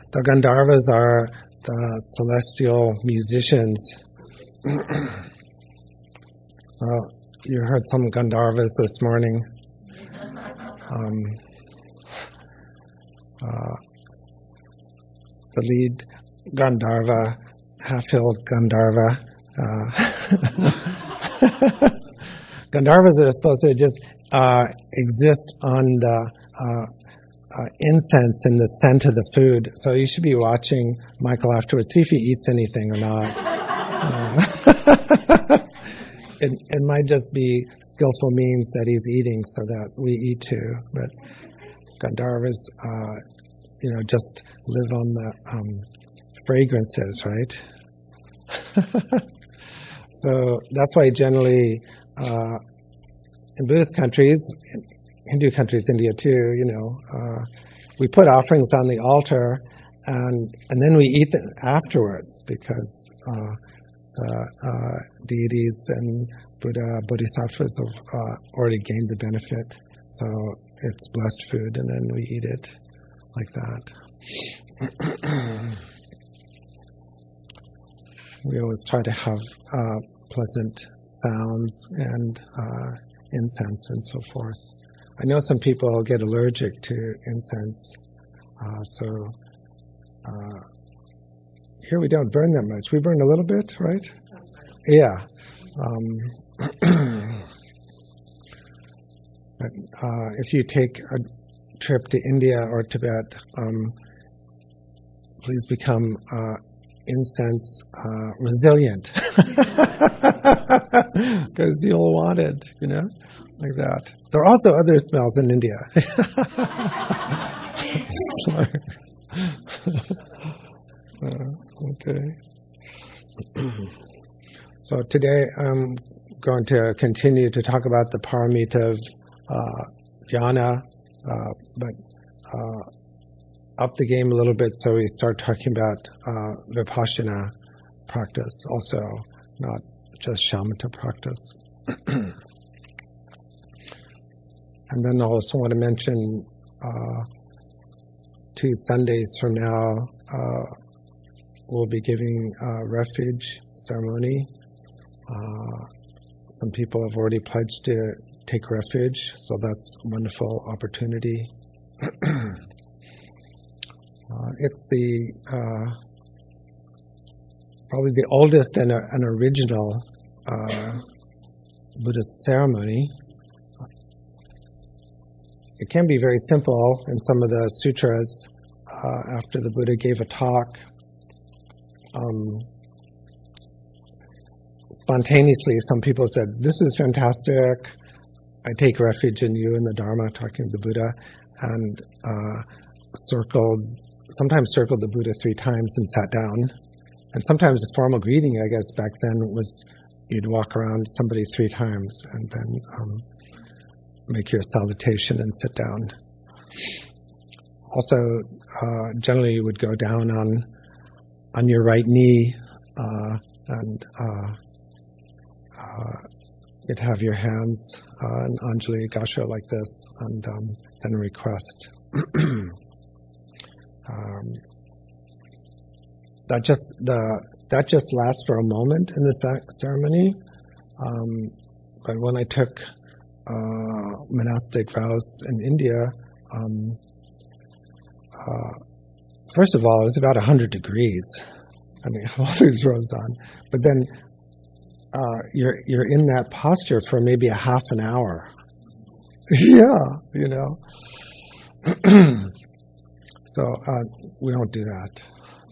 The Gandharvas are the celestial musicians. Well, you heard some Gandharvas this morning. The lead Gandharva, half-filled Gandharva. Gandharvas are supposed to just exist on the incense and the scent of the food. So you should be watching Michael afterwards, see if he eats anything or not. It might just be skillful means that he's eating so that we eat too. But Gandharvas, just live on the fragrances, right? So that's why generally in Buddhist countries, Hindu countries, India too, we put offerings on the altar and then we eat them afterwards because the deities and Buddha, Bodhisattvas have already gained the benefit. So it's blessed food and then we eat it like that. We always try to have pleasant sounds and incense and so forth. I know some people get allergic to incense, so here we don't burn that much. We burn a little bit, right? Yeah. But if you take a trip to India or Tibet, please become incense resilient, because you'll want it, like that. There are also other smells in India. Okay. So today I'm going to continue to talk about the paramita of jhana, but up the game a little bit, so we start talking about vipassana practice also, not just shamatha practice. And then I also want to mention 2 Sundays from now, we'll be giving a refuge ceremony. Some people have already pledged to take refuge, so that's a wonderful opportunity. It's the probably the oldest and original Buddhist ceremony. It can be very simple in some of the sutras. After the Buddha gave a talk, spontaneously some people said, "This is fantastic. I take refuge in you and the Dharma," talking to the Buddha, and sometimes circled the Buddha 3 times and sat down. And sometimes the formal greeting, I guess, back then was you'd walk around somebody 3 times and then make your salutation and sit down. Also, generally you would go down on your right knee and you'd have your hands in Anjali Gasho like this, and then request. That just lasts for a moment in the ceremony. But when I took monastic vows in India, first of all, it was about 100 degrees. I mean, all these robes on. But then you're in that posture for maybe a half an hour. Yeah, So we don't do that.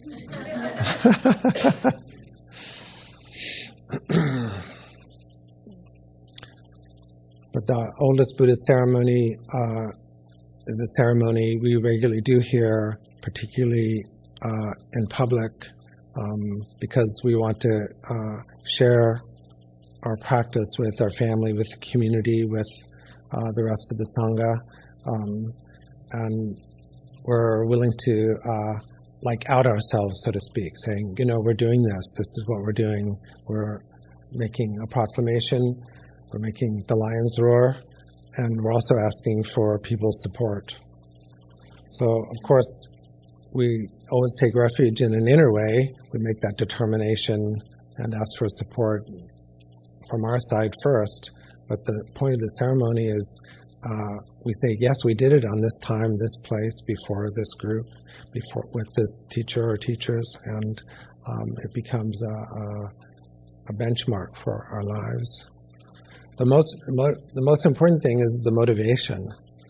But the oldest Buddhist ceremony is a ceremony we regularly do here, particularly in public, because we want to share our practice with our family, with the community, with the rest of the Sangha, and we're willing to out ourselves, so to speak, saying, we're doing this. This is what we're doing. We're making a proclamation. We're making the lions roar, and we're also asking for people's support. So, of course, we always take refuge in an inner way. We make that determination and ask for support from our side first. But the point of the ceremony is we say, yes, we did it on this time, this place, before this group, before with this teacher or teachers, and it becomes a benchmark for our lives. The most important thing is the motivation.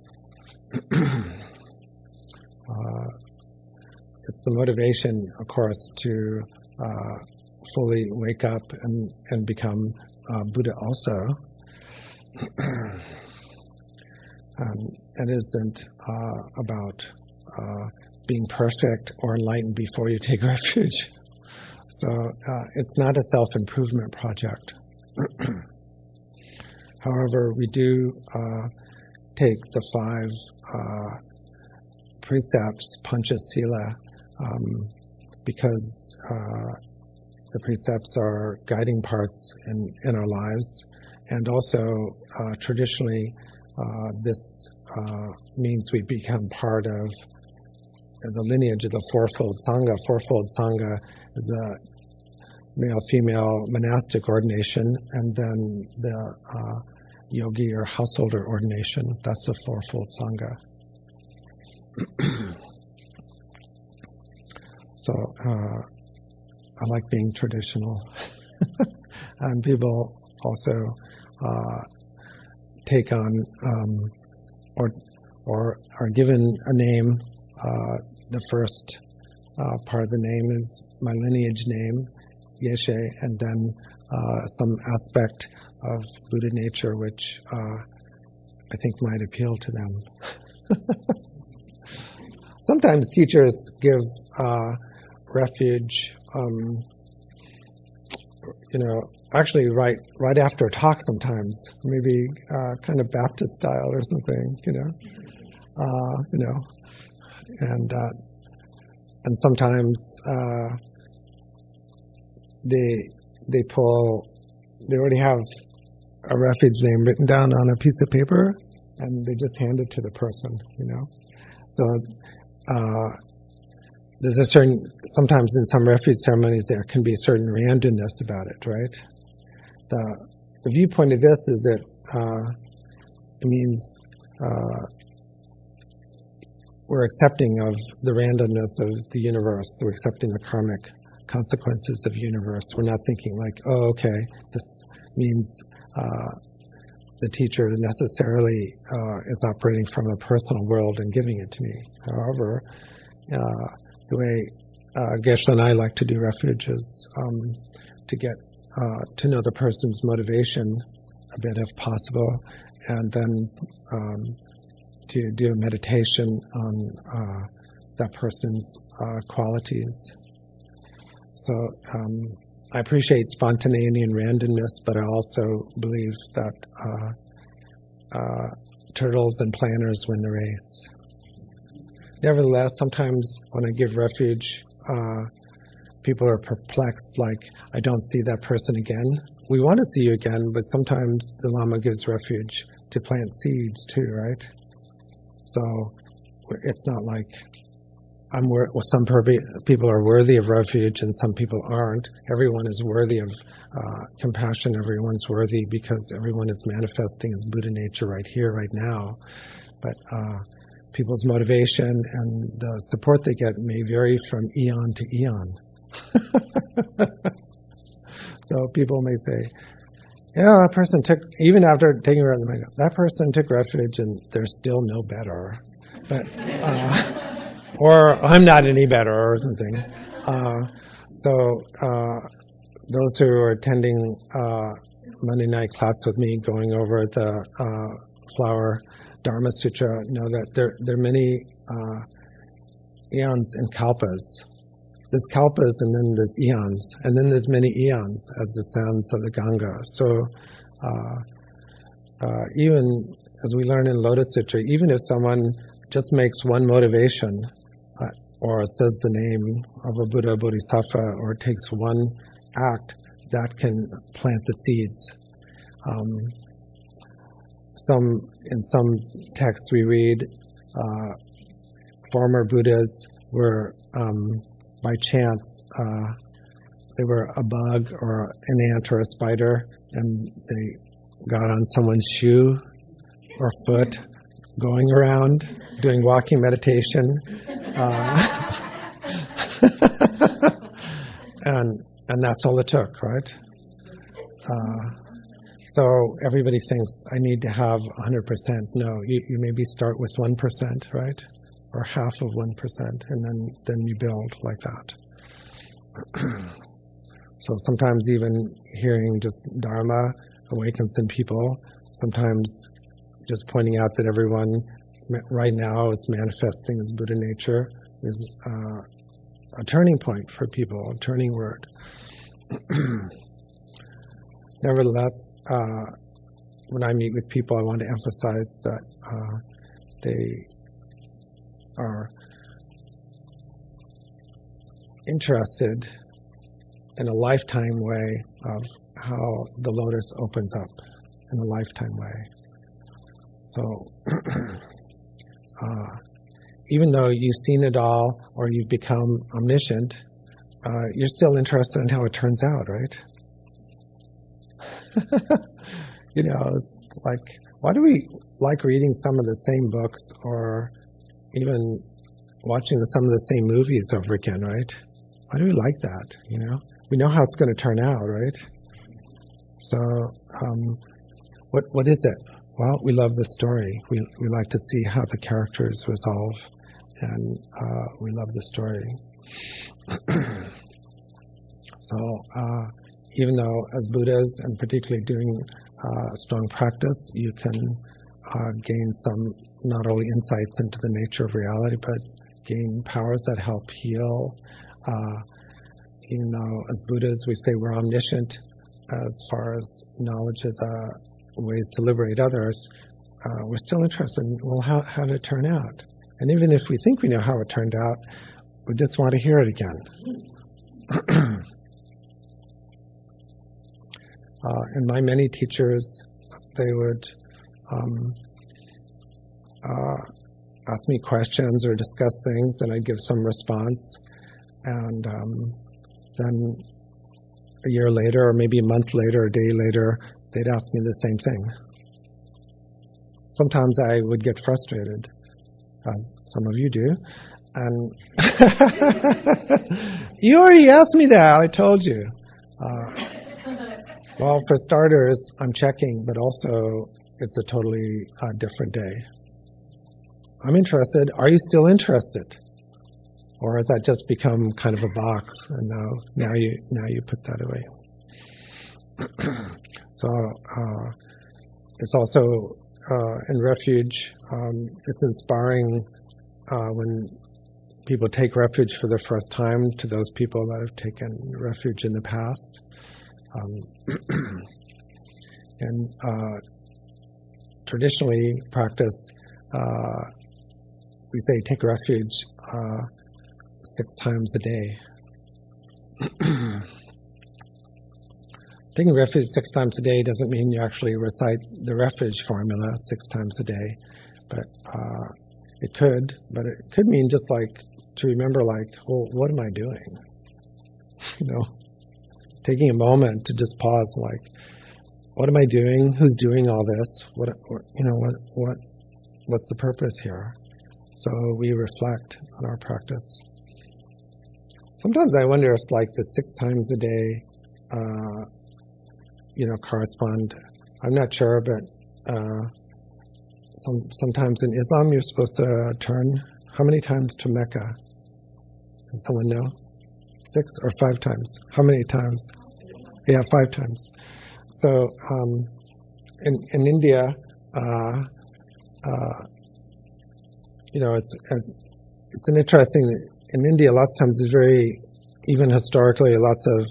It's the motivation, of course, to fully wake up and become Buddha also. It isn't about being perfect or enlightened before you take refuge. So it's not a self-improvement project. However, we do take the 5 precepts, Panchasila, because the precepts are guiding parts in our lives. And also, traditionally, this means we become part of the lineage of the Fourfold Sangha. Fourfold Sangha is a male-female monastic ordination, and then the yogi or householder ordination. That's the Fourfold Sangha. So I like being traditional. And people also take on or are given a name. The first part of the name is my lineage name, Yeshe, and then some aspect of Buddha nature which I think might appeal to them. Sometimes teachers give refuge, actually right after a talk sometimes, maybe kind of Baptist style or something, and sometimes they already have a refuge name written down on a piece of paper, and they just hand it to the person, So there's sometimes in some refuge ceremonies there can be a certain randomness about it, right? The viewpoint of this is that it means we're accepting of the randomness of the universe. We're accepting the karmic consequences of the universe. We're not thinking like, oh, okay, this means the teacher necessarily is operating from a personal world and giving it to me. However, the way Geshe and I like to do refuge is to get to know the person's motivation a bit if possible, and then to do a meditation on that person's qualities. So I appreciate spontaneity and randomness, but I also believe that turtles and planners win the race. Nevertheless, sometimes when I give refuge, people are perplexed, like, I don't see that person again. We want to see you again, but sometimes the Lama gives refuge to plant seeds too, right? So it's not like some people are worthy of refuge and some people aren't. Everyone is worthy of compassion. Everyone's worthy because everyone is manifesting as Buddha nature right here, right now. But people's motivation and the support they get may vary from eon to eon. So people may say, that person even after taking refuge, that person took refuge and they're still no better. But or I'm not any better or something. So those who are attending Monday night class with me, going over the Flower Dharma Sutra, know that there are many eons and kalpas. There's kalpas and then there's eons, and then there's many eons as the sands of the Ganga. So even as we learn in Lotus Sutra, even if someone just makes one motivation, or says the name of a Buddha, Bodhisattva, or takes one act, that can plant the seeds. In some texts we read, former Buddhas were, by chance, they were a bug or an ant or a spider, and they got on someone's shoe or foot, going around, doing walking meditation. And that's all it took, right? So everybody thinks, I need to have 100%. No, you maybe start with 1%, right? Or half of 1%, and then you build like that. So sometimes even hearing just Dharma awakens in people. Sometimes just pointing out that everyone right now is manifesting as Buddha nature is a turning point for people, a turning word. Nevertheless, when I meet with people, I want to emphasize that they are interested in a lifetime way of how the lotus opens up in a lifetime way. So even though you've seen it all or you've become omniscient, you're still interested in how it turns out, right? You know, it's like, why do we like reading some of the same books or even watching some of the same movies over again, right? Why do we like that, you know? We know how it's going to turn out, right? So, what is it? Well, we love the story. We like to see how the characters resolve, and we love the story. So, even though as Buddhas, and particularly doing strong practice, you can gain some not only insights into the nature of reality, but gain powers that help heal. Even though as Buddhas we say we're omniscient as far as knowledge of the ways to liberate others, we're still interested in, well, how did it turn out? And even if we think we know how it turned out, we just want to hear it again. And my many teachers, they would ask me questions or discuss things, and I'd give some response. And then a year later, or maybe a month later, a day later, they'd ask me the same thing. Sometimes I would get frustrated, as some of you do. And you already asked me that, I told you. Well, for starters, I'm checking, but also it's a totally different day. I'm interested. Are you still interested? Or has that just become kind of a box, and now you put that away? So it's also in refuge. It's inspiring when people take refuge for the first time to those people that have taken refuge in the past. And traditionally practice, we say take refuge 6 times a day. Taking refuge 6 times a day doesn't mean you actually recite the refuge formula 6 times a day, but it could mean just like to remember, like, well, what am I doing? You know, taking a moment to just pause, like, what am I doing? Who's doing all this? What's the purpose here? So we reflect on our practice. Sometimes I wonder if, like, the 6 times a day, correspond. I'm not sure, but sometimes in Islam you're supposed to turn how many times to Mecca? Does someone know? 6 or 5 times? How many times? Yeah, 5 times. So in India, it's an interesting. In India, lots of times there's very, even historically, lots of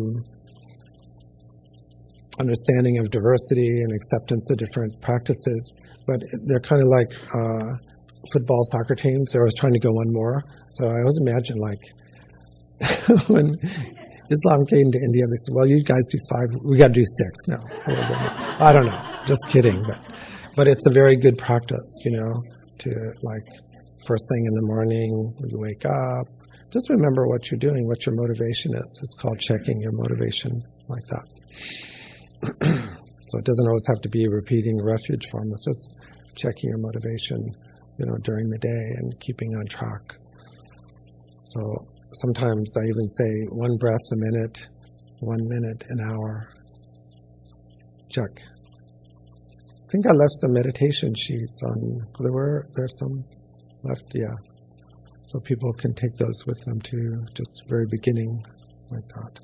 understanding of diversity and acceptance of different practices. But they're kind of like football, soccer teams. They're always trying to go one more. So I always imagine, like, when Islam came to India, they said, well, you guys do 5, we got to do 6. No, I don't know, just kidding. But it's a very good practice, to, like, first thing in the morning when you wake up. Just remember what you're doing, what your motivation is. It's called checking your motivation, like that. So it doesn't always have to be repeating the refuge form. It's just checking your motivation, during the day and keeping on track. So sometimes I even say 1 breath a minute, 1 minute an hour. Check. I think I left some meditation sheets on. There's some left, yeah. So people can take those with them too, just very beginning, like that.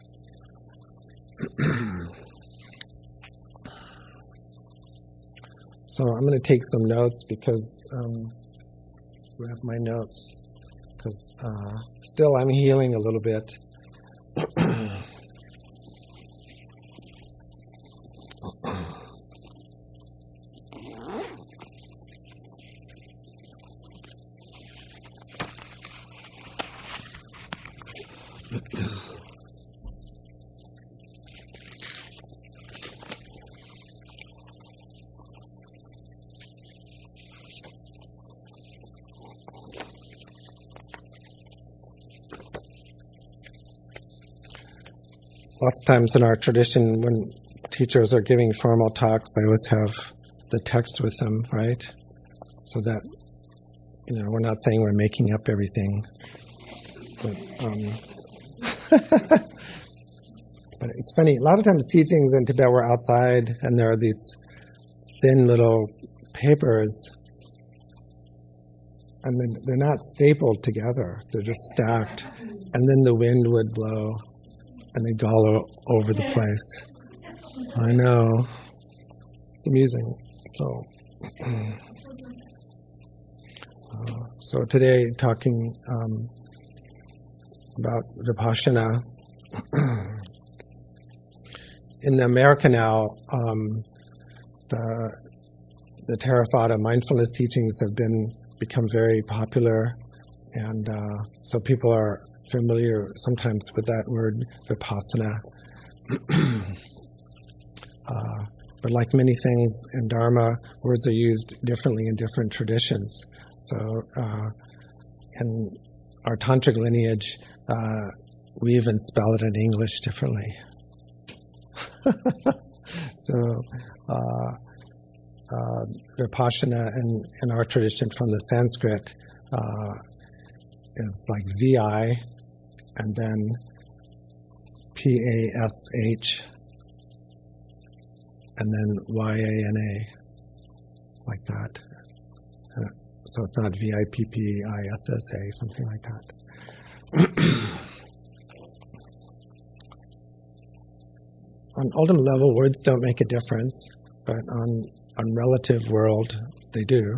So I'm going to take some notes because I have my notes. Because still I'm healing a little bit. Lots of times in our tradition, when teachers are giving formal talks, they always have the text with them, right? So that, we're not saying we're making up everything. But, but it's funny, a lot of times teachings in Tibet were outside, and there are these thin little papers, and they're not stapled together, they're just stacked, and then the wind would blow, and they'd go all over the place. I know. It's amusing. So today, talking about Vipassana. In America now, the Theravada mindfulness teachings have become very popular, and so people are familiar sometimes with that word, Vipassana. But like many things in Dharma, words are used differently in different traditions. So in our tantric lineage, we even spell it in English differently. So Vipassana in our tradition from the Sanskrit is like VI, and then PASH, and then YANA, like that. So it's not VIPPISSA, something like that. On ultimate level, words don't make a difference, but on relative world, they do.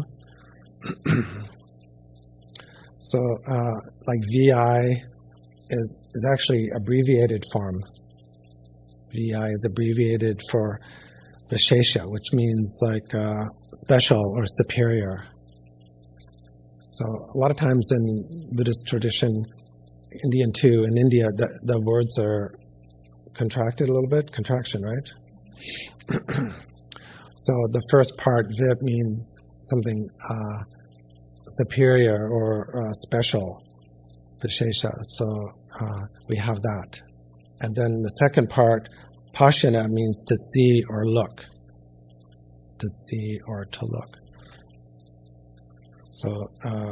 So, like VI is actually abbreviated form. VI is abbreviated for Vishesha, which means like special or superior. So a lot of times in Buddhist tradition, Indian too, in India, the words are contracted a little bit, contraction, right? So the first part, Vip, means something superior or special, Vishesha. So we have that. And then the second part, Pashana, means to see or look. To see or to look. So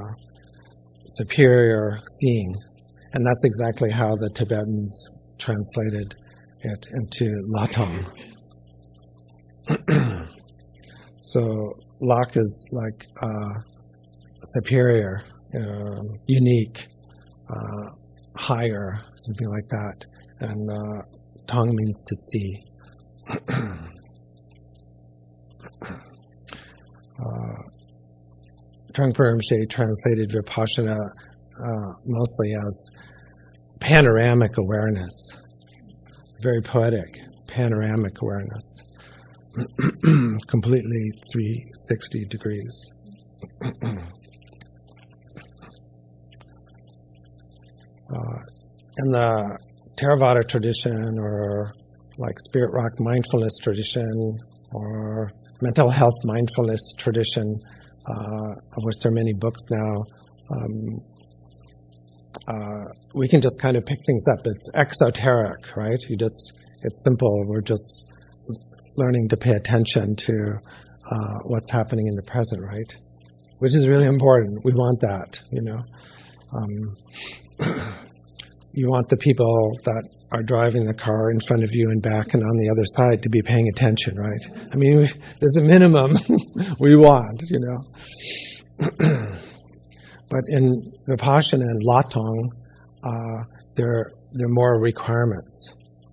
superior seeing. And that's exactly how the Tibetans translated it into Latang. So Lak is like superior, unique, higher, something like that. And Tong means to see. Trungpa Rinpoche translated Vipassana mostly as panoramic awareness. Very poetic, panoramic awareness. Completely 360 degrees. In the Theravada tradition, or like Spirit Rock mindfulness tradition, or mental health mindfulness tradition, of which there are many books now, we can just kind of pick things up. It's exoteric, right? It's simple. We're just learning to pay attention to what's happening in the present, right? Which is really important. We want that, you know. You want the people that are driving the car in front of you and back and on the other side to be paying attention, right? I mean, there's a minimum we want, you know. But in Vipassana and Latong, there are more requirements.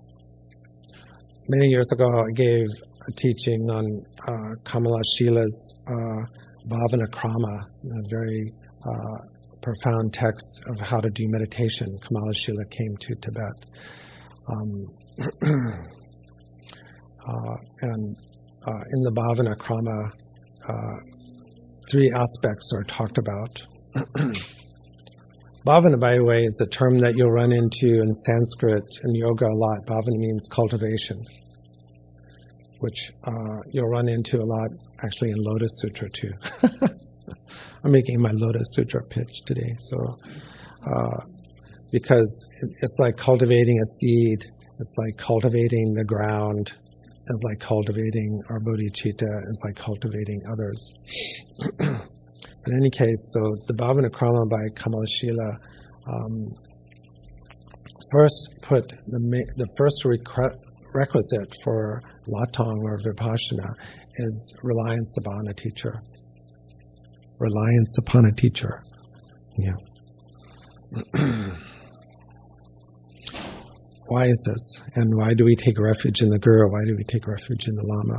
Many years ago, I gave a teaching on Kamala Shila's Bhavana Krama, a very profound text of how to do meditation. Kamala Shila came to Tibet. And in the Bhavana Krama, 3 aspects are talked about. Bhavana, by the way, is a term that you'll run into in Sanskrit and yoga a lot. Bhavana means cultivation, which you'll run into a lot actually in Lotus Sutra too. I'm making my Lotus Sutra pitch today. So, because it's like cultivating a seed, it's like cultivating the ground, it's like cultivating our bodhicitta, it's like cultivating others. In any case, so the Bhavana Krama by Kamala Shila first put the first requisite for Latong or Vipassana is reliance upon a teacher. Reliance upon a teacher. Yeah. Why is this? And why do we take refuge in the Guru? Why do we take refuge in the Lama?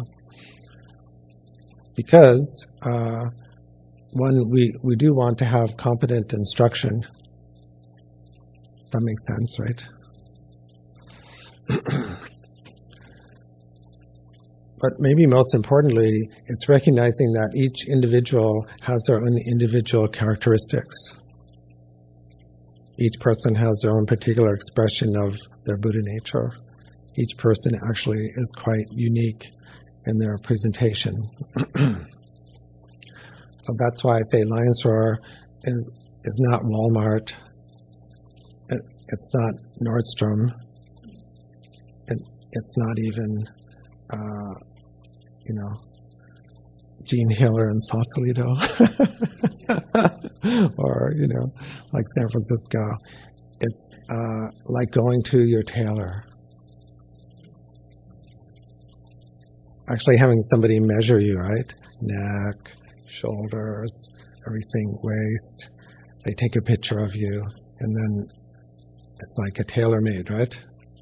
Because one, we do want to have competent instruction. That makes sense, right? But maybe most importantly, it's recognizing that each individual has their own individual characteristics. Each person has their own particular expression of their Buddha nature. Each person actually is quite unique in their presentation. So that's why I say Lion's Roar is not Walmart. It's not Nordstrom. It's not even, Gene Hiller and Sausalito. Or, like San Francisco. It's like going to your tailor. Actually having somebody measure you, right? Neck, shoulders, everything, waist. They take a picture of you, and then it's like a tailor-made, right?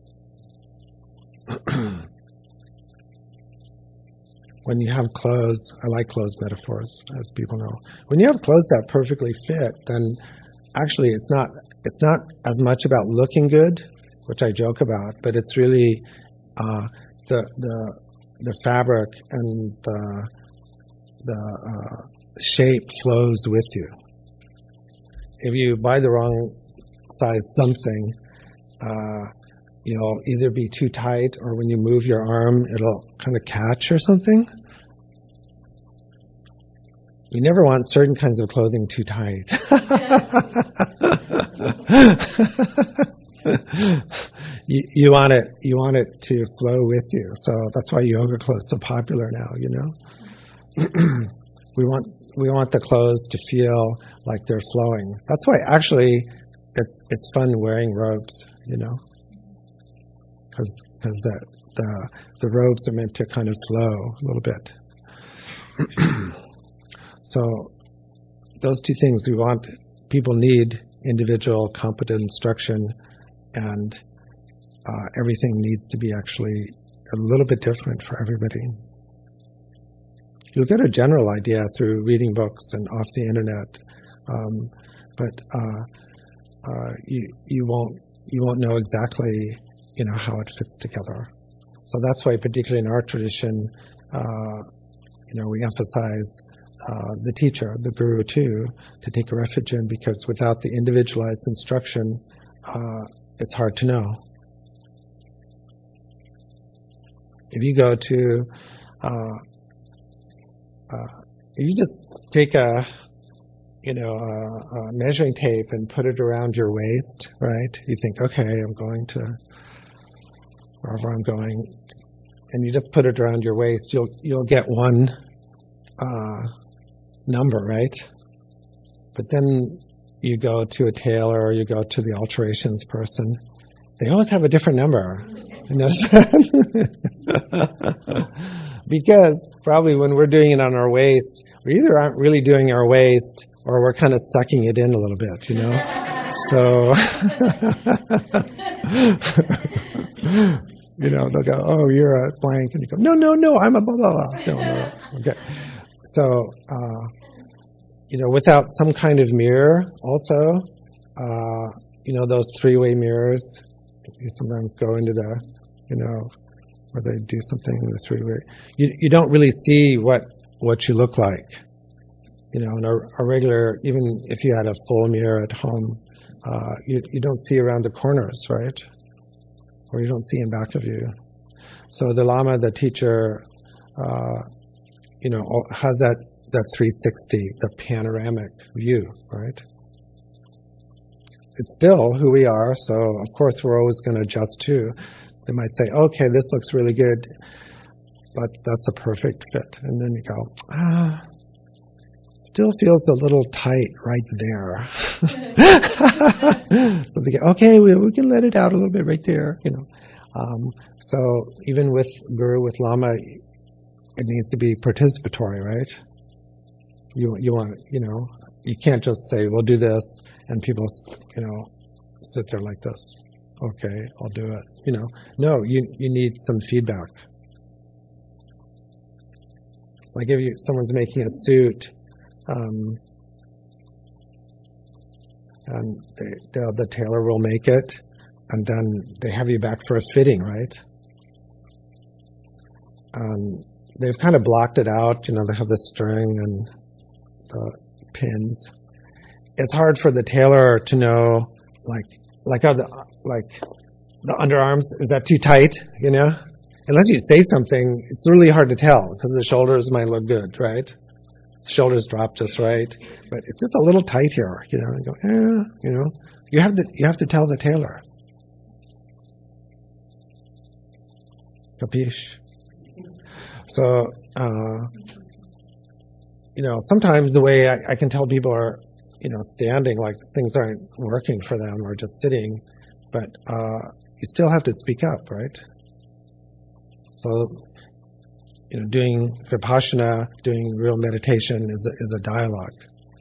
When you have clothes, I like clothes metaphors, as people know. When you have clothes that perfectly fit, then actually it's not as much about looking good, which I joke about, but it's really the fabric and the shape flows with you. If you buy the wrong size something, you'll either be too tight, or when you move your arm, it'll kind of catch or something. You never want certain kinds of clothing too tight. You want it to flow with you. So that's why yoga clothes are so popular now, We want the clothes to feel like they're flowing. That's why actually it's fun wearing robes, because the robes are meant to kind of flow a little bit. So those two things, people need individual competent instruction, and everything needs to be actually a little bit different for everybody. You'll get a general idea through reading books and off the internet, but you won't know exactly how it fits together. So that's why, particularly in our tradition, we emphasize the teacher, the Guru too, to take a refuge in, because without the individualized instruction, it's hard to know. If you go to, if you just take a measuring tape and put it around your waist, right? You think, okay, I'm going to wherever I'm going, and you just put it around your waist. You'll get one number, right? But then you go to a tailor or you go to the alterations person. They always have a different number. You notice that? Because probably when we're doing it on our waist, we either aren't really doing our waist or we're kind of sucking it in a little bit, So, they'll go, oh, you're a blank. And you go, no, I'm a blah, blah, blah. No. Okay. So, without some kind of mirror also, those three-way mirrors, you sometimes go into the, where they do something in the three-way. You don't really see what you look like. In a regular, even if you had a full mirror at home, you don't see around the corners, right? Or you don't see in back of you. So the Lama, the teacher, has that 360, the panoramic view, right? It's still who we are, so of course we're always going to adjust too. They might say, okay, this looks really good, but that's a perfect fit. And then you go, still feels a little tight right there. So they go, okay, we can let it out a little bit right there, So even with Guru, with Lama, it needs to be participatory, right? You want, you can't just say, we'll do this, and people, sit there like this. Okay, I'll do it. No, you need some feedback. Like if someone's making a suit, and the tailor will make it, and then they have you back for a fitting, right? They've kind of blocked it out. They have the string and the pins. It's hard for the tailor to know, like the underarms, is that too tight? Unless you say something, it's really hard to tell because the shoulders might look good, right? Shoulders drop just right, but it's just a little tight here, And go, you have to tell the tailor. Capiche? So, sometimes the way I can tell people are, standing, like things aren't working for them or just sitting, but you still have to speak up, right? So, doing vipassana, doing real meditation is a dialogue.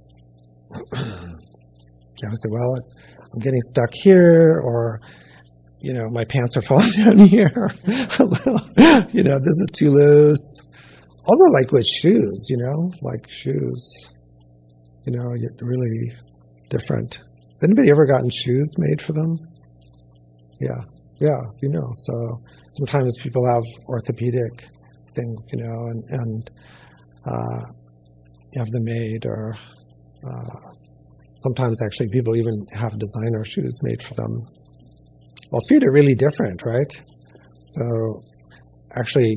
I would say, well, I'm getting stuck here, or, my pants are falling down here. This is too loose. Also, like with shoes, like shoes, get really different. Has anybody ever gotten shoes made for them? Yeah, So sometimes people have orthopedic things, and you have them made, or sometimes actually people even have designer shoes made for them. Well, feet are really different, right? So actually,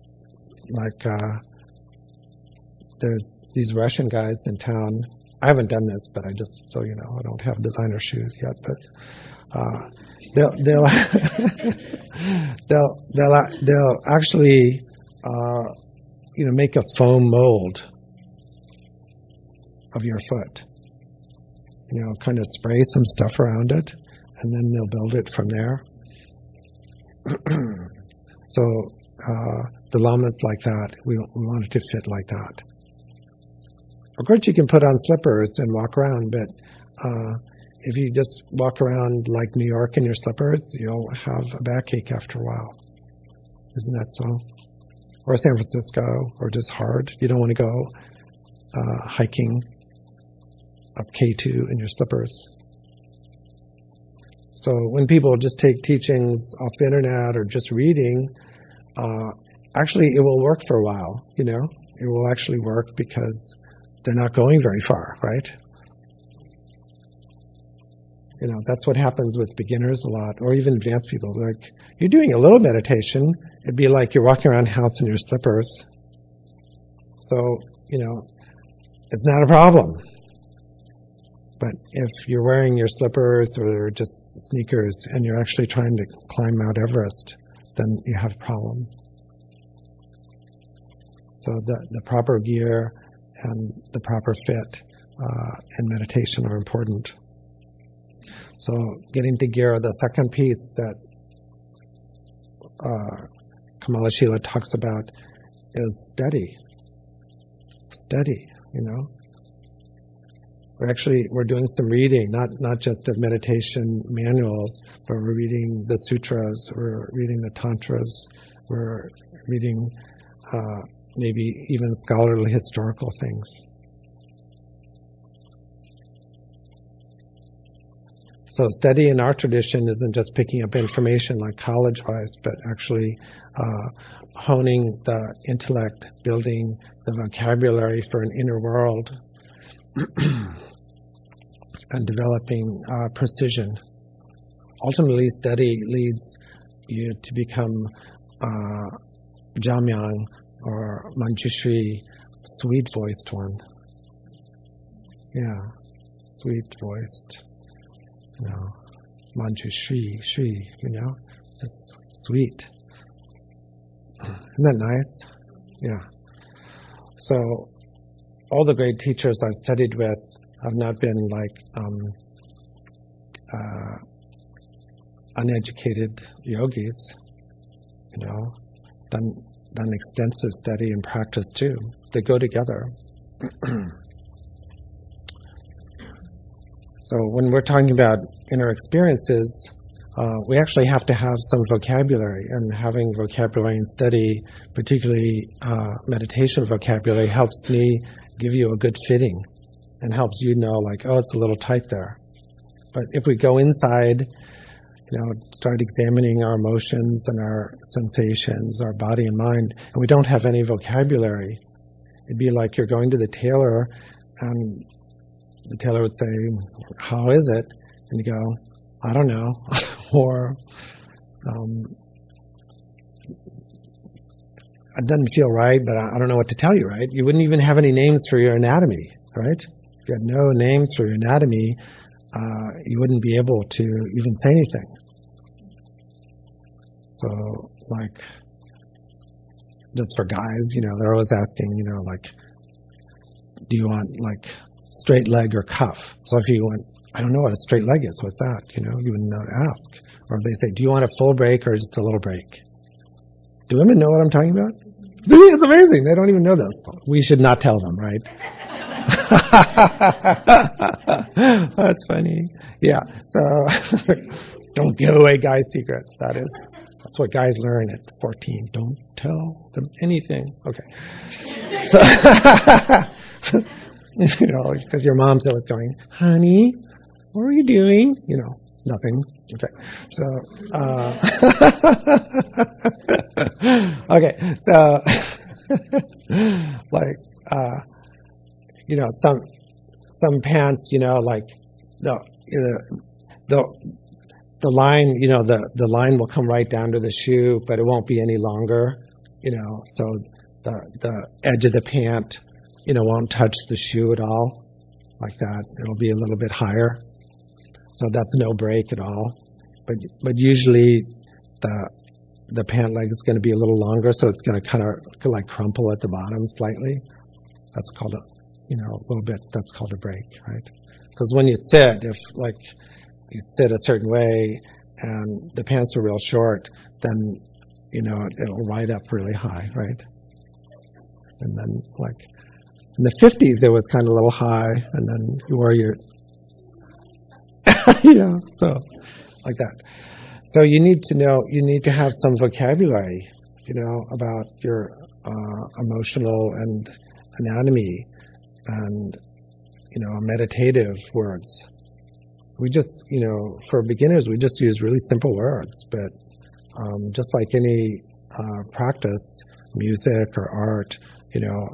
there's these Russian guys in town. I haven't done this, but I just, so I don't have designer shoes yet, but they'll they'll actually make a foam mold of your foot. Kind of spray some stuff around it, and then they'll build it from there. So the Lama's like that. We want it to fit like that. Of course, you can put on slippers and walk around, but if you just walk around like New York in your slippers, you'll have a backache after a while. Isn't that so? Or San Francisco, or just hard. You don't want to go hiking up K2 in your slippers. So when people just take teachings off the internet or just reading, actually it will work for a while, It will actually work because they're not going very far, right? That's what happens with beginners a lot, or even advanced people. Like, you're doing a little meditation, it'd be like you're walking around the house in your slippers. So, it's not a problem. But if you're wearing your slippers or just sneakers and you're actually trying to climb Mount Everest, then you have a problem. So the proper gear and the proper fit in meditation are important. So getting to gear, the second piece that Kamala Shila talks about is steady. Steady, you know. We're doing some reading, not just of meditation manuals, but we're reading the sutras, we're reading the tantras, we're reading maybe even scholarly historical things. So study in our tradition isn't just picking up information like college-wise, but actually honing the intellect, building the vocabulary for an inner world, and developing precision. Ultimately, study leads you to become Jamyang or Manjushri, sweet-voiced one. Yeah, sweet-voiced. You know, Manjushri, Shri, you know, just sweet. Isn't that nice? Yeah. So, all the great teachers I've studied with have not been like uneducated yogis, you know, done extensive study and practice too. They go together. So when we're talking about inner experiences, we actually have to have some vocabulary, and having vocabulary and study, particularly meditation vocabulary, helps me give you a good fitting and helps you know, like, oh, it's a little tight there. But if we go inside, you know, start examining our emotions and our sensations, our body and mind, and we don't have any vocabulary, it'd be like you're going to the tailor, and the tailor would say, how is it? And you go, I don't know. Or, it doesn't feel right, but I don't know what to tell you, right? You wouldn't even have any names for your anatomy, right? If you had no names for your anatomy, you wouldn't be able to even say anything. So, like, just for guys, you know, they're always asking, you know, like, do you want, like, straight leg or cuff? So if you went, I don't know what a straight leg is, what's that? You know, you wouldn't know to ask. Or they say, do you want a full break or just a little break? Do women know what I'm talking about? See, it's amazing. They don't even know this. We should not tell them, right? That's funny. Yeah. So don't give away guys' secrets. That's what guys learn at 14. Don't tell them anything. Okay. So, you know, because your mom's always going, honey, what are you doing? You know, nothing. Okay. So, okay. So, like, you know, some pants, you know, like the line, you know, the line will come right down to the shoe, but it won't be any longer, you know, so the edge of the pant, you know, won't touch the shoe at all, like that. It'll be a little bit higher. So that's no break at all. But usually the pant leg is going to be a little longer, so it's going to kind of like crumple at the bottom slightly. That's called a little bit, that's called a break, right? Because when you sit, if like you sit a certain way and the pants are real short, then, you know, it'll ride up really high, right? And then like in the 50s, it was kind of a little high, and then you wore your, yeah, so like that. So you need to have some vocabulary, you know, about your emotional and anatomy and, you know, meditative words. We just, you know, for beginners, we just use really simple words, but just like any practice, music or art, you know,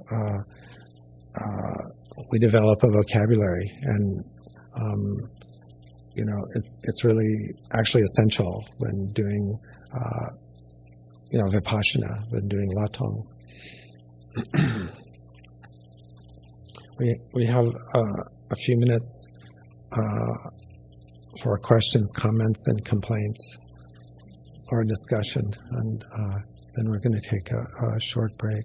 we develop a vocabulary, and you know, it's really actually essential when doing, you know, vipassana, when doing latong. We have a few minutes for questions, comments, and complaints, or discussion. And then we're going to take a short break.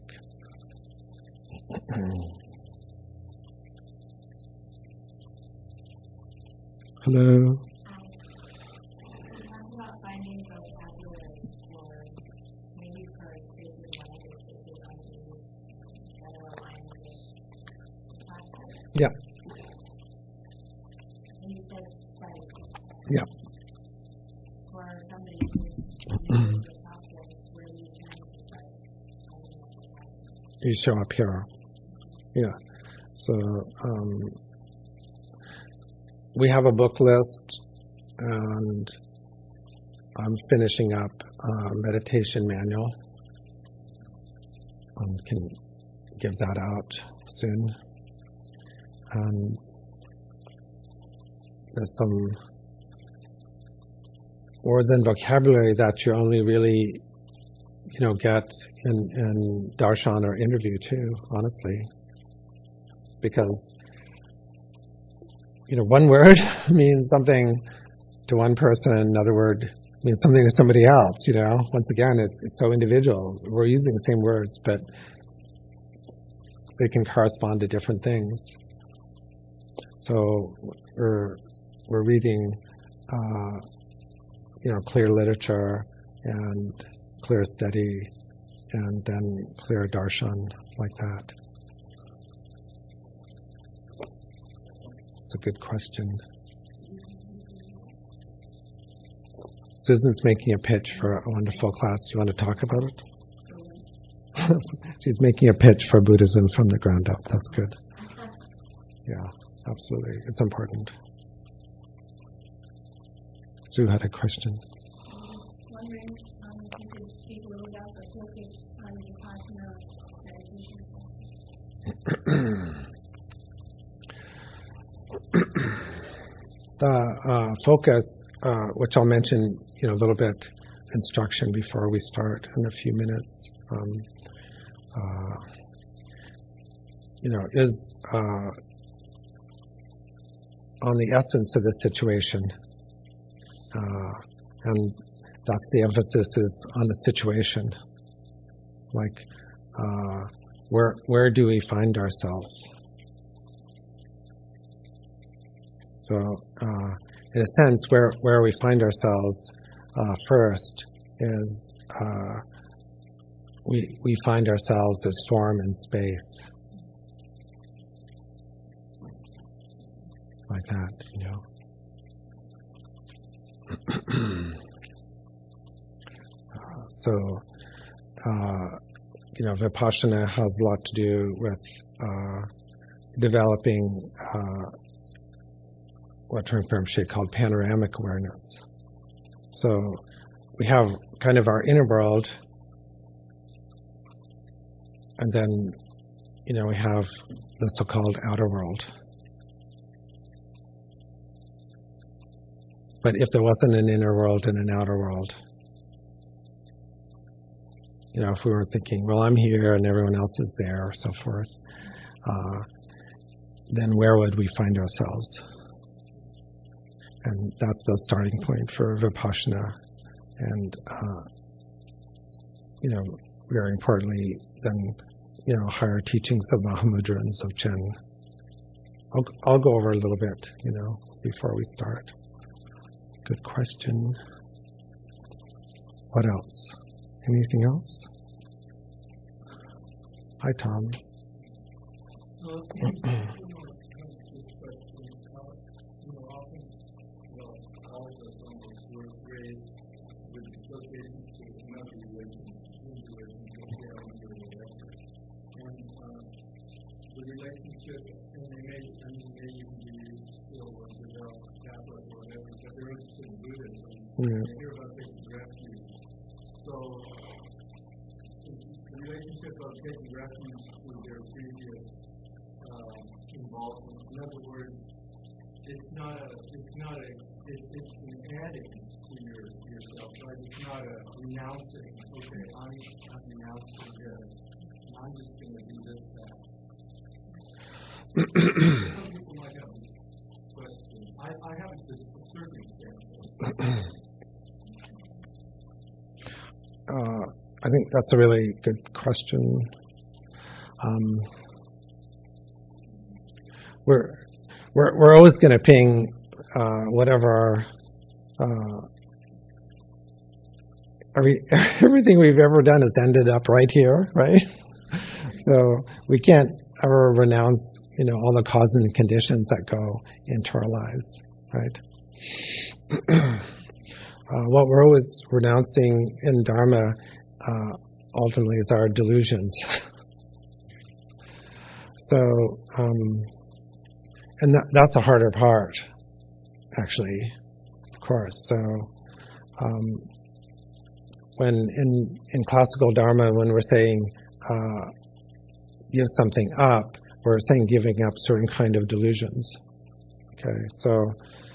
Hello. Yeah. Yeah. You show up here. Yeah. So we have a book list, and I'm finishing up a meditation manual. Can give that out soon. And there's some words and vocabulary that you only really, get in darshan or interview too, honestly. Because, one word means something to one person, another word means something to somebody else, Once again, it's so individual. We're using the same words, but they can correspond to different things. So we're reading, clear literature and clear study, and then clear darshan, like that. It's a good question. Susan's making a pitch for a wonderful class. You want to talk about it? She's making a pitch for Buddhism from the ground up. That's good. Yeah, absolutely. It's important. Sue had a question. I was wondering if you could speak a little about the focus on Vipassana meditation. The focus, which I'll mention, a little bit instruction before we start in a few minutes, is on the essence of the situation. And that's the emphasis is on the situation. Like, where do we find ourselves? So, in a sense, where we find ourselves first is we find ourselves as form and space, like that, So, Vipassana has a lot to do with developing what Rinpoche called panoramic awareness. So we have kind of our inner world, and then, we have the so-called outer world. But if there wasn't an inner world and an outer world, if we were thinking, well, I'm here and everyone else is there, or so forth, then where would we find ourselves? And that's the starting point for Vipassana. And, very importantly, then, higher teachings of Mahamudra and Dzogchen. I'll go over a little bit, before we start. Good question. What else? Anything else? Hi, Tom. Yeah. Hear about taking refuge. So, the relationship of taking refuge to their previous involvement. In other words, it's an adding to yourself, right? It's not a renouncing. Okay, I'm renouncing this. And I'm just going to do this path. Some people might have this question. I think that's a really good question. We're always going to ping whatever everything we've ever done has ended up right here, right? So we can't ever renounce, all the causes and conditions that go into our lives, right? What we're always renouncing in Dharma ultimately is our delusions. So, and that's a harder part, actually, of course. So, when in classical Dharma, when we're saying give something up, we're saying giving up certain kind of delusions. Okay, so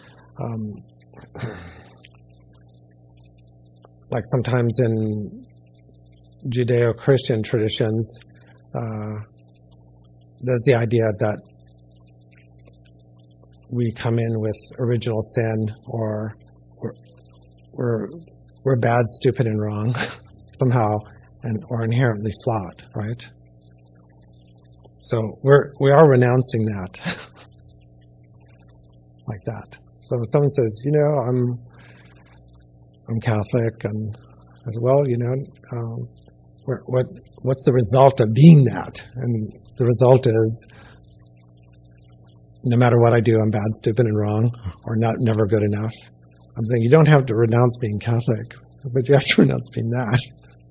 like sometimes in Judeo-Christian traditions, there's the idea that we come in with original sin, or we're bad, stupid, and wrong somehow, or inherently flawed, right? So we are renouncing that, like that. So if someone says, I'm Catholic, and I say, well, what's the result of being that? And the result is, no matter what I do, I'm bad, stupid, and wrong, or never good enough. I'm saying you don't have to renounce being Catholic, but you have to renounce being that,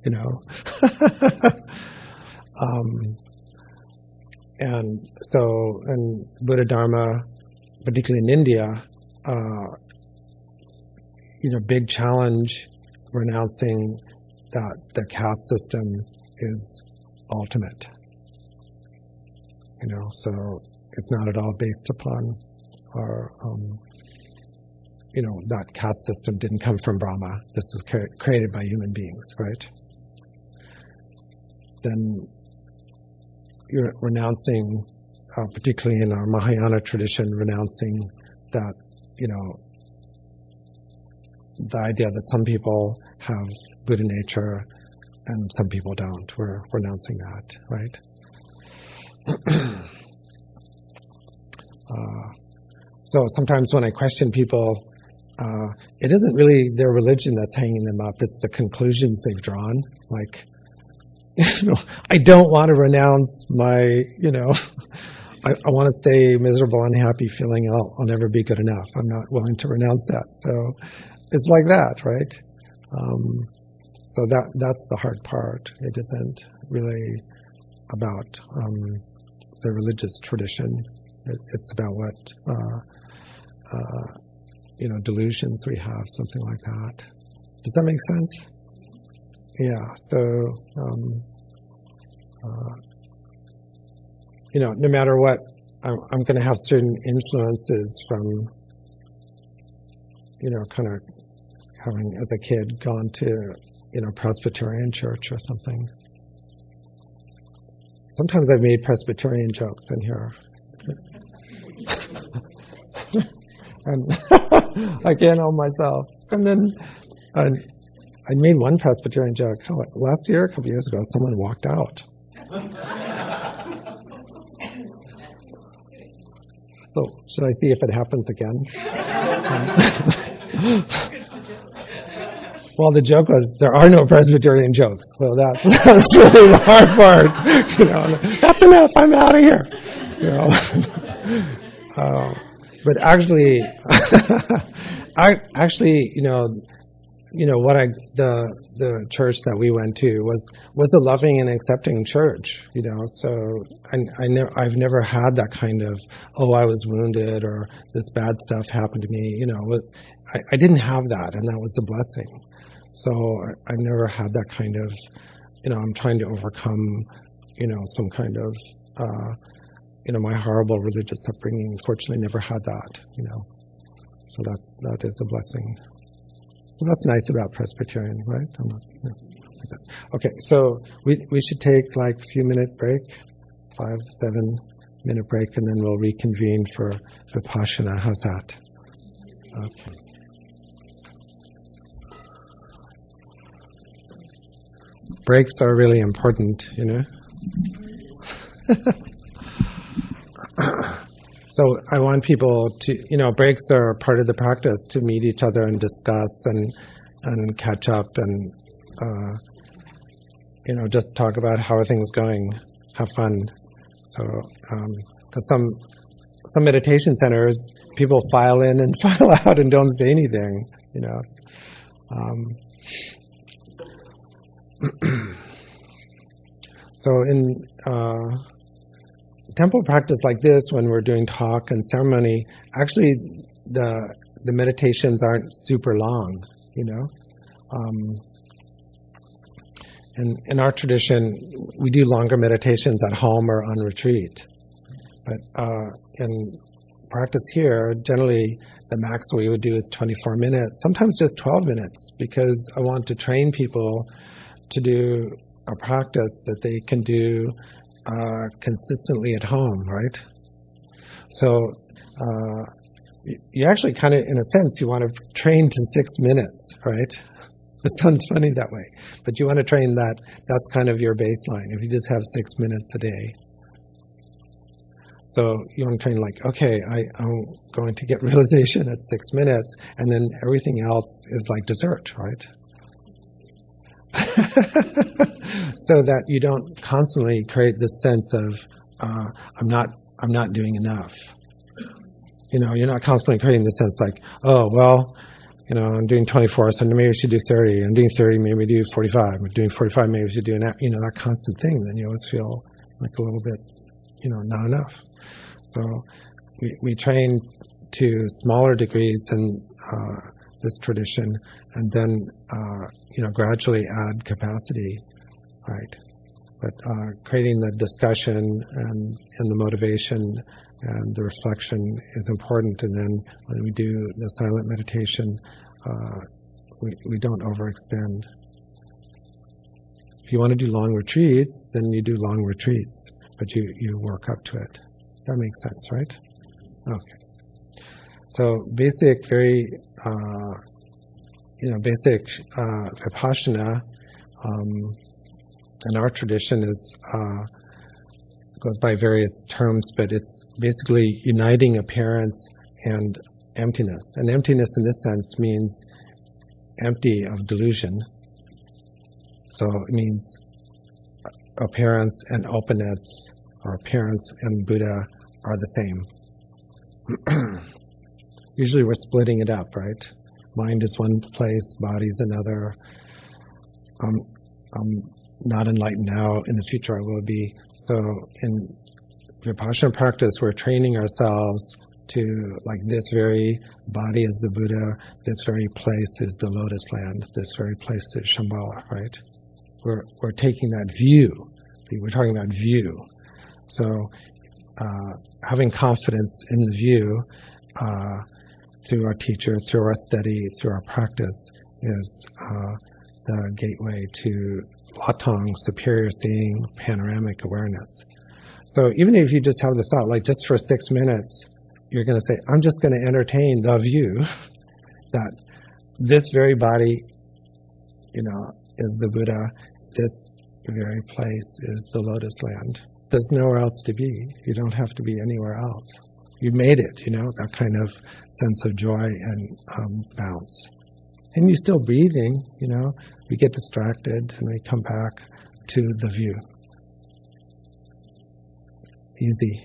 And so in Buddha Dharma, particularly in India, big challenge renouncing that the caste system is ultimate. So it's not at all based upon our, that caste system didn't come from Brahma. This was created by human beings, right? Then you're renouncing, particularly in our Mahayana tradition, renouncing that, the idea that some people have Buddha nature and some people don't. We're renouncing that, right? So sometimes when I question people, it isn't really their religion that's hanging them up, it's the conclusions they've drawn. Like, I don't want to renounce my, I want to stay miserable, unhappy, feeling I'll never be good enough. I'm not willing to renounce that. So it's like that, right? So that's the hard part. It isn't really about the religious tradition. It's about what delusions we have, something like that. Does that make sense? Yeah. So no matter what, I'm going to have certain influences from kind of having as a kid gone to Presbyterian church or something. Sometimes I've made Presbyterian jokes in here. And I can't help myself. And then I made one Presbyterian joke. Last year, a couple years ago, someone walked out. So should I see if it happens again? Well, the joke was, there are no Presbyterian jokes. So that's really the hard part. That's enough. I'm out of here. But actually, the church that we went to was a loving and accepting church. So I've never had that kind of, I was wounded or this bad stuff happened to me. I didn't have that, and that was a blessing. So I never had that kind of, I'm trying to overcome, some kind of, my horrible religious upbringing. Fortunately, never had that, So that is a blessing. So that's nice about Presbyterian, right? Like that. Okay, so we should take like a few minute break, 5-7 minute break, and then we'll reconvene for Vipassana. How's that? Okay. breaks are really important, you know. So I want people to, you know, breaks are part of the practice, to meet each other and discuss and catch up and, you know, just talk about how are things going, have fun. So, because some meditation centers, people file in and file out and don't say anything, you know. So in temple practice like this, when we're doing talk and ceremony, actually the meditations aren't super long, you know. In our tradition, we do longer meditations at home or on retreat. But in practice here, generally the max we would do is 24 minutes, sometimes just 12 minutes, because I want to train people to do a practice that they can do consistently at home, right? So you actually kind of, in a sense, you want to train to 6 minutes, right? It sounds funny that way, but you want to train that. That's kind of your baseline. If you just have 6 minutes a day. So you want to train like, okay, I'm going to get realization at 6 minutes, and then everything else is like dessert, right? So that you don't constantly create this sense of I'm not doing enough. You know, you're not constantly creating this sense like, oh well, you know, I'm doing 24, so maybe I should do 30. I'm doing 30, maybe do 45. I'm doing 45, maybe I should do you know, that constant thing. Then you always feel like a little bit, you know, not enough. So we train to smaller degrees in this tradition, and then you know, gradually add capacity, right? But creating the discussion and the motivation and the reflection is important. And then when we do the silent meditation, we don't overextend. If you want to do long retreats, then you do long retreats, but you work up to it. That makes sense, right? Okay. So basic, very you know, basic Vipassana in our tradition is goes by various terms, but it's basically uniting appearance and emptiness. And emptiness in this sense means empty of delusion. So it means appearance and openness, or appearance and Buddha are the same. Usually we're splitting it up, right? Mind is one place, body's another. I'm not enlightened now, in the future I will be. So in Vipassana practice, we're training ourselves to, like, this very body is the Buddha, this very place is the lotus land, this very place is Shambhala, right? We're taking that view. We're talking about view. So having confidence in the view through our teacher, through our study, through our practice is the gateway to Latong, superior seeing, panoramic awareness. So even if you just have the thought, like just for 6 minutes, you're going to say, I'm just going to entertain the view that this very body, you know, is the Buddha, this very place is the lotus land. There's nowhere else to be. You don't have to be anywhere else. You made it, you know, that kind of sense of joy and bounce. And you're still breathing, you know. We get distracted and we come back to the view. Easy.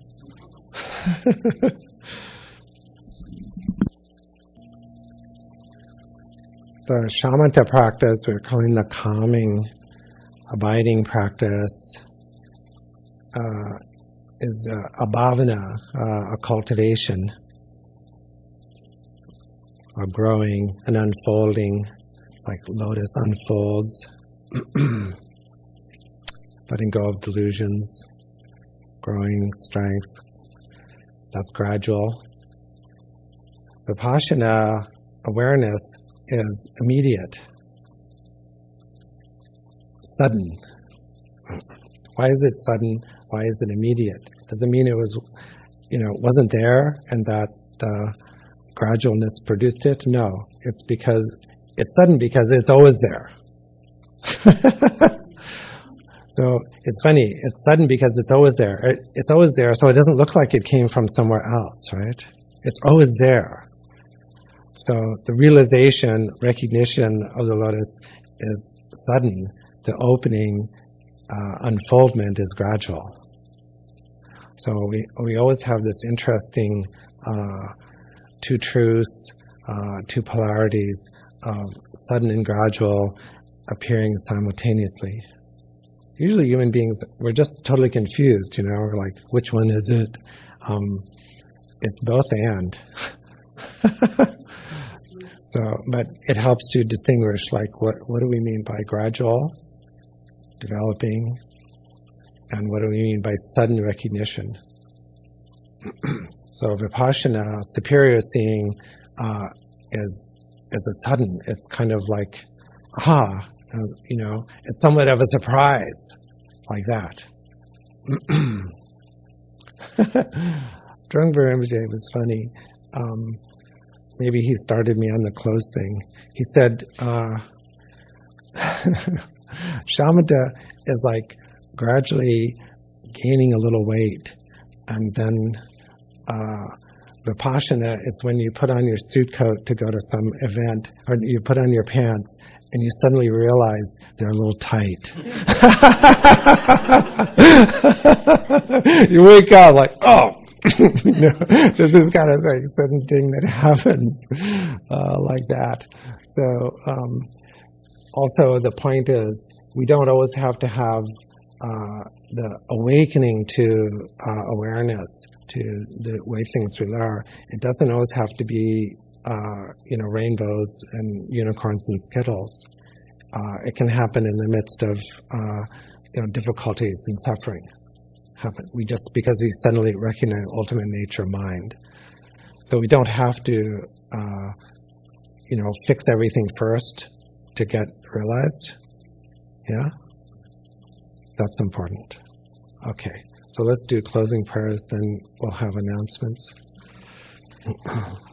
The shamatha practice, we're calling the calming, abiding practice, is a bhavana, a cultivation, a growing, an unfolding, like lotus unfolds, letting go of delusions, growing strength. That's gradual. Vipassana awareness is immediate, sudden. Why is it sudden? Why is it immediate? Does it mean it was, you know, wasn't there and that the gradualness produced it? No, it's because it's sudden because it's always there. So it's funny. It's sudden because it's always there. It's always there, so it doesn't look like it came from somewhere else, right? It's always there. So the realization, recognition of the lotus is sudden. The opening, unfoldment is gradual. So we always have this interesting two truths, two polarities of sudden and gradual appearing simultaneously. Usually human beings, we're just totally confused, we're like, which one is it? It's both and. But it helps to distinguish, like, what do we mean by gradual, developing, and what do we mean by sudden recognition? So Vipassana, superior seeing, is a sudden. It's kind of like, aha, it's somewhat of a surprise, like that. Drungpa Rinpoche was funny. Maybe he started me on the clothes thing. He said, shamatha is like gradually gaining a little weight, and then Vipassana is when you put on your suit coat to go to some event, or you put on your pants, and you suddenly realize they're a little tight. You wake up like, oh, this is kind of like a certain thing that happens like that. So also the point is, we don't always have to have the awakening to awareness, to the way things really are. It doesn't always have to be rainbows and unicorns and Skittles. It can happen in the midst of difficulties and suffering. Because we suddenly recognize ultimate nature of mind. So we don't have to fix everything first to get realized. Yeah? That's important. Okay, so let's do closing prayers, then we'll have announcements.